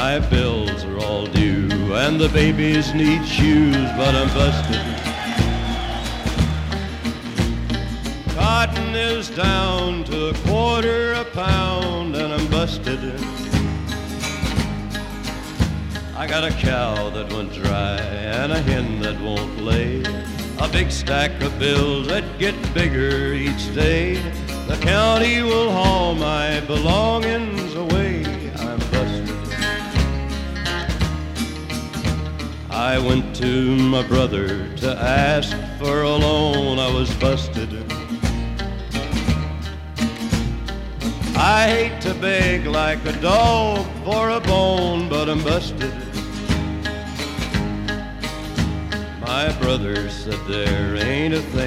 My bills are all due and the babies need shoes, but I'm busted. Cotton is down to a quarter a pound and I'm busted. I got a cow that went dry and a hen that won't lay, a big stack of bills that get bigger each day. The county will haul my belongings away. I'm busted. I went to my brother to ask for a loan. I was busted. I hate to beg like a dog for a bone, but I'm busted. My brother said there ain't a thing